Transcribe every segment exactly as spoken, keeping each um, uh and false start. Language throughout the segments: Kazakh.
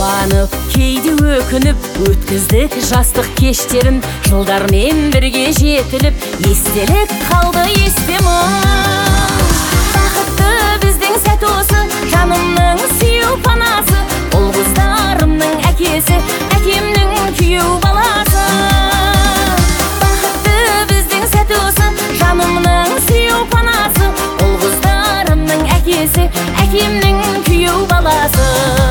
Қуанып, кейде өкініп, өткіздік жастық кештерін, жылдармен бірге жетіліп, естелік қалды естемін. Бақытты біздің сәт осы, жанымның сүйеу панасы, ұл қыздарымның әкесі, әкемнің күйеу баласы. Бақытты біздің сәт осы, жанымның сүйеу панасы, ұл қыздарымның әкесі, әкемнің күйеу баласы.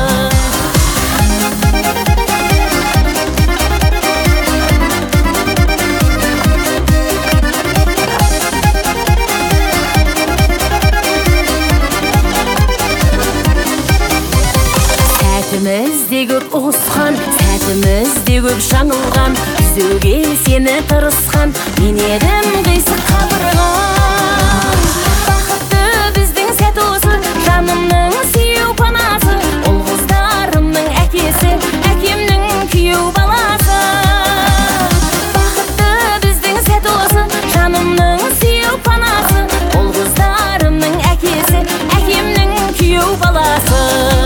Сәтімізде көп ұғысқан, сәтімізде көп жаңылған, түзеуге сені тырысқан, мен едім қисық қабырған. Бақытты біздің сәт осы, жанымның сүйеу панасы, ұл қыздарымның әкесі, әкемнің күйеу баласы. Бақытты біздің сәт осы, жанымның сүйеу панасы, ұл қыздарымның әкесі, әкемнің күйеу баласы.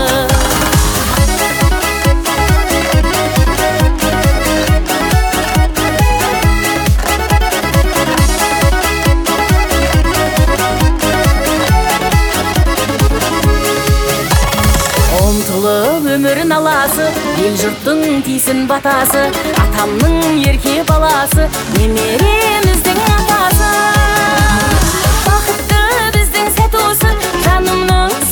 Ұмтылып өмірін аласы, ел жұрттың тисін батасы, атамның ерке баласы, немереміздің атасы. Бақытты біздің сәт осы, жанымның